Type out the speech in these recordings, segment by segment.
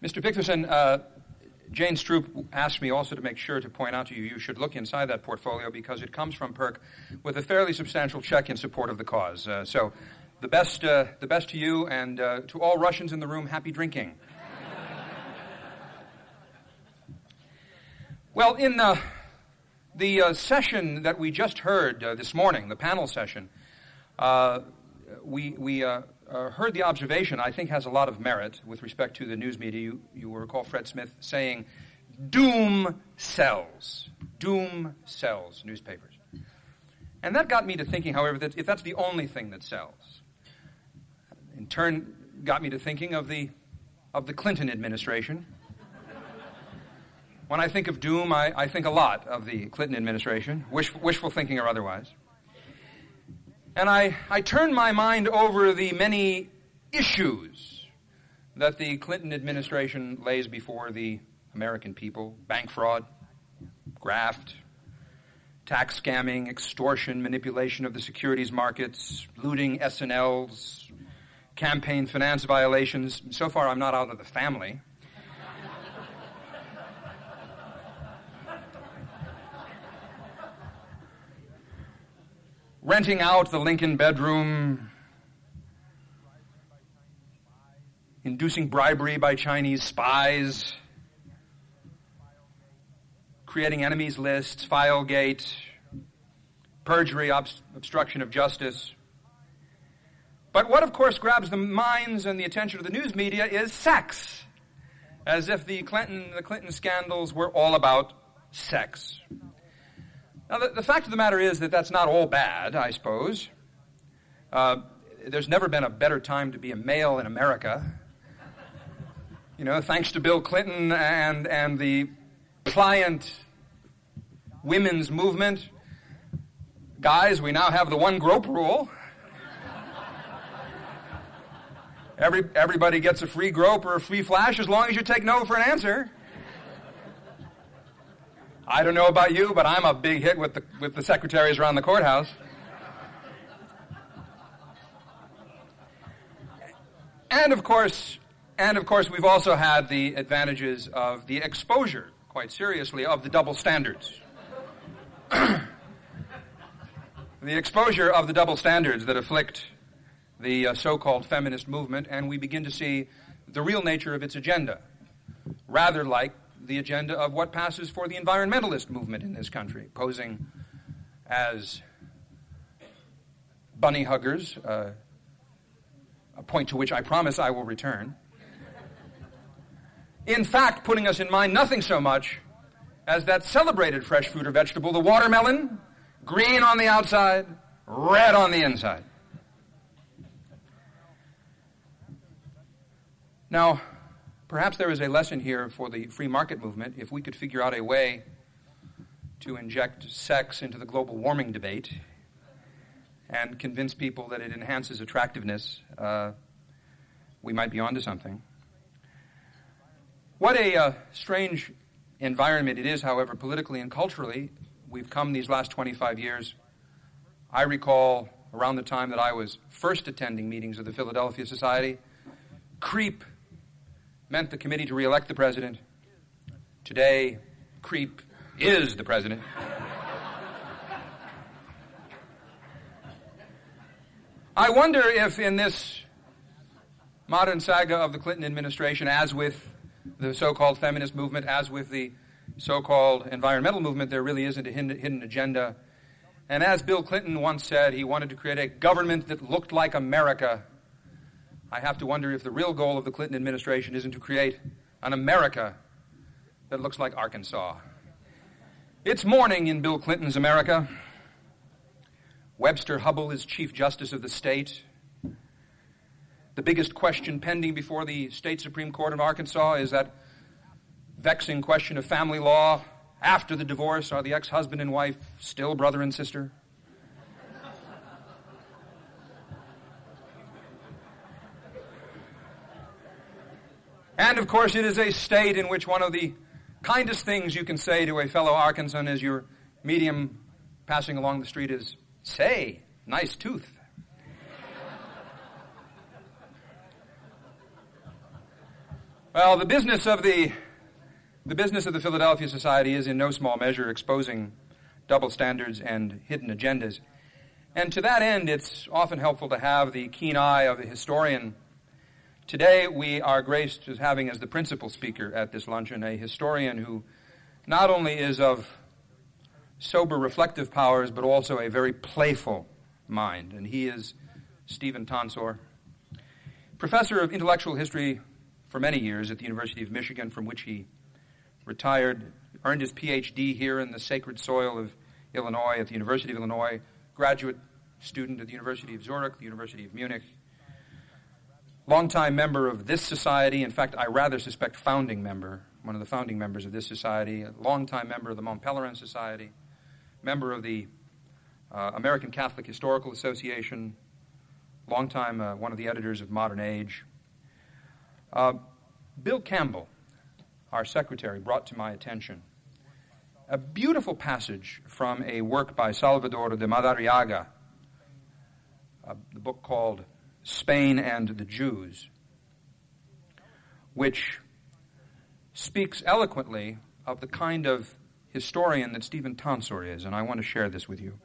Mr. Vickerson, Jane Stroop asked me also to make sure to point out to you, you should look inside that portfolio because it comes from PERC with a fairly substantial check in support of the cause. So the best to you, and to all Russians in the room, happy drinking. Well, in the session that we just heard this morning, the panel session, we heard the observation, I think has a lot of merit with respect to the news media. You will recall Fred Smith saying, doom sells newspapers. And that got me to thinking, however, that if that's the only thing that sells, in turn got me to thinking of the Clinton administration. When I think of doom, I think a lot of the Clinton administration, wishful thinking or otherwise. And I turn my mind over the many issues that the Clinton administration lays before the American people: bank fraud, graft, tax scamming, extortion, manipulation of the securities markets, looting S&Ls, campaign finance violations. So far, I'm not out of the family. Renting out the Lincoln bedroom, inducing bribery by Chinese spies, creating enemies lists, Filegate, perjury, obstruction of justice. But what, of course, grabs the minds and the attention of the news media is sex, as if the Clinton scandals were all about sex. Now, the fact of the matter is that that's not all bad, I suppose. There's never been a better time to be a male in America. You know, thanks to Bill Clinton and the pliant women's movement. Guys, we now have the one grope rule. Everybody gets a free grope or a free flash as long as you take no for an answer. I don't know about you, but I'm a big hit with the secretaries around the courthouse. And of course, we've also had the advantages of the exposure, quite seriously, of the double standards. The exposure of the double standards that afflict the so-called feminist movement, and we begin to see the real nature of its agenda, rather like the agenda of what passes for the environmentalist movement in this country, posing as bunny huggers, a point to which I promise I will return. In fact, putting us in mind nothing so much as that celebrated fresh fruit or vegetable, the watermelon, green on the outside, red on the inside. Now, perhaps there is a lesson here for the free market movement if we could figure out a way to inject sex into the global warming debate and convince people that it enhances attractiveness. We might be onto something. What a strange environment it is, however, politically and culturally. We've come these last 25 years. I recall around the time that I was first attending meetings of the Philadelphia Society, CREEP meant the Committee to Re-elect the President. Today, CREEP is the President. I wonder if in this modern saga of the Clinton administration, as with the so-called feminist movement, as with the so-called environmental movement, there really isn't a hidden agenda. And as Bill Clinton once said, he wanted to create a government that looked like America. I have to wonder if the real goal of the Clinton administration isn't to create an America that looks like Arkansas. It's morning in Bill Clinton's America. Webster Hubbell is Chief Justice of the state. The biggest question pending before the state Supreme Court of Arkansas is that vexing question of family law. After the divorce, are the ex-husband and wife still brother and sister? And, of course, it is a state in which one of the kindest things you can say to a fellow Arkansan as you're medium passing along the street is, "Say, nice tooth." Well, the business of the Philadelphia Society is in no small measure exposing double standards and hidden agendas. And to that end, it's often helpful to have the keen eye of a historian. Today, we are graced as having as the principal speaker at this luncheon a historian who not only is of sober reflective powers, but also a very playful mind. And he is Stephen Tonsor, professor of intellectual history for many years at the University of Michigan, from which he retired, earned his Ph.D. here in the sacred soil of Illinois at the University of Illinois, graduate student at the University of Zurich, the University of Munich, longtime member of this society, in fact, I rather suspect founding member, one of the founding members of this society, a longtime member of the Mont Pelerin Society, member of the American Catholic Historical Association, longtime one of the editors of Modern Age. Bill Campbell, our secretary, brought to my attention a beautiful passage from a work by Salvador de Madariaga, the book called Spain and the Jews, which speaks eloquently of the kind of historian that Stephen Tonsor is, and I want to share this with you.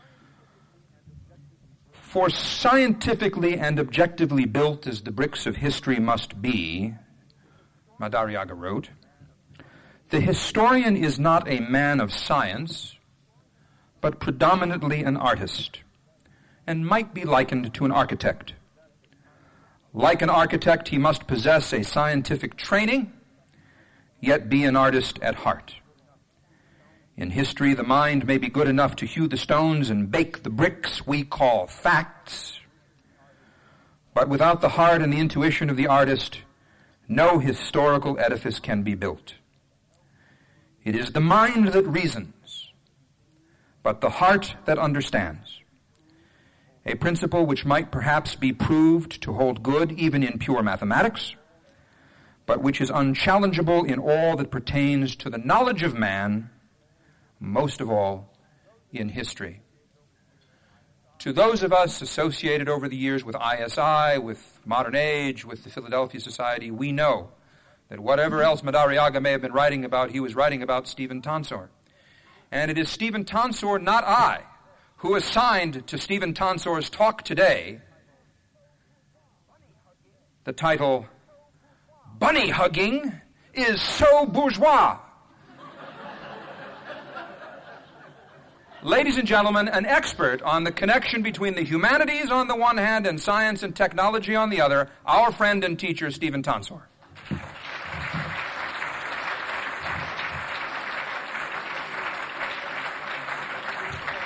For scientifically and objectively built as the bricks of history must be, Madariaga wrote, the historian is not a man of science, but predominantly an artist, and might be likened to an architect. Like an architect, he must possess a scientific training, yet be an artist at heart. In history, the mind may be good enough to hew the stones and bake the bricks we call facts, but without the heart and the intuition of the artist, no historical edifice can be built. It is the mind that reasons, but the heart that understands. A principle which might perhaps be proved to hold good even in pure mathematics, but which is unchallengeable in all that pertains to the knowledge of man, most of all in history. To those of us associated over the years with ISI, with Modern Age, with the Philadelphia Society, we know that whatever else Madariaga may have been writing about, he was writing about Stephen Tonsor. And it is Stephen Tonsor, not I, who assigned to Stephen Tonsor's talk today the title, Bunny Hugging is So Bourgeois. Ladies and gentlemen, an expert on the connection between the humanities on the one hand and science and technology on the other, our friend and teacher, Stephen Tonsor.